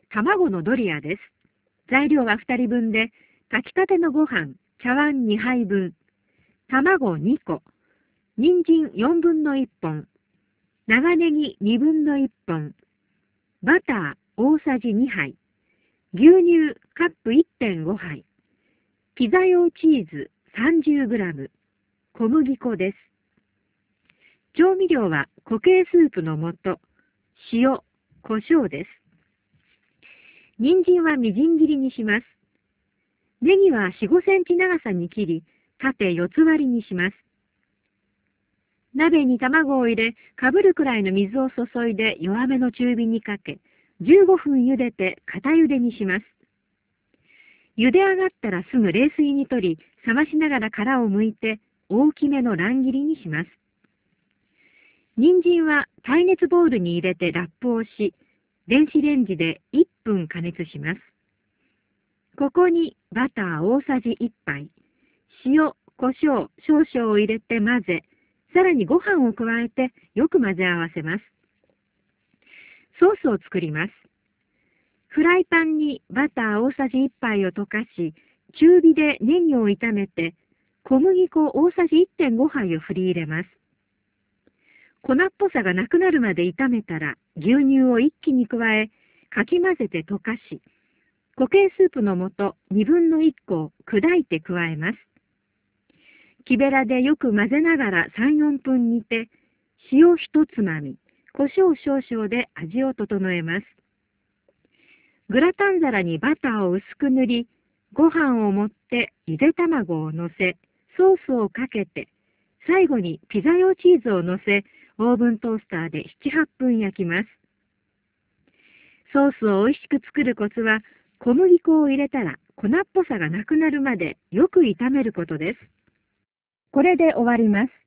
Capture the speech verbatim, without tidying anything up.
卵のドリアです。材料はふたりぶんで、炊きたてのご飯、茶碗にはいぶん、卵にこ、人参よんぶんのいっぽん、長ネギにぶんのいっぽん、バター大さじにはい、牛乳カップ いってんご 杯、ピザ用チーズ さんじゅうグラム、小麦粉です。調味料は固形スープの素、塩、胡椒です。人参はみじん切りにします。ネギはよん、ごセンチ長さに切り、縦よつ割りにします。鍋に卵を入れ、かぶるくらいの水を注いで弱めの中火にかけ、じゅうごふん茹でて固茹でにします。茹で上がったらすぐ冷水に取り、冷ましながら殻を剥いて大きめの乱切りにします。人参は耐熱ボウルに入れてラップをし、電子レンジでいっぷん加熱します。ここにバター大さじいっぱい、塩、胡椒少々を入れて混ぜ、さらにご飯を加えてよく混ぜ合わせます。ソースを作ります。フライパンにバター大さじいっぱいを溶かし、中火でネギを炒めて、小麦粉大さじいってんごはいを振り入れます。粉っぽさがなくなるまで炒めたら、牛乳を一気に加え、かき混ぜて溶かし、固形スープの素にぶんのいっこを砕いて加えます。木べらでよく混ぜながらさん、よんぷん煮て、塩一つまみ、胡椒少々で味を整えます。グラタン皿にバターを薄く塗り、ご飯を盛ってゆで卵を乗せ、ソースをかけて、最後にピザ用チーズを乗せ、オーブントースターでなな、はっぷん焼きます。ソースを美味しく作るコツは、小麦粉を入れたら粉っぽさがなくなるまでよく炒めることです。これで終わります。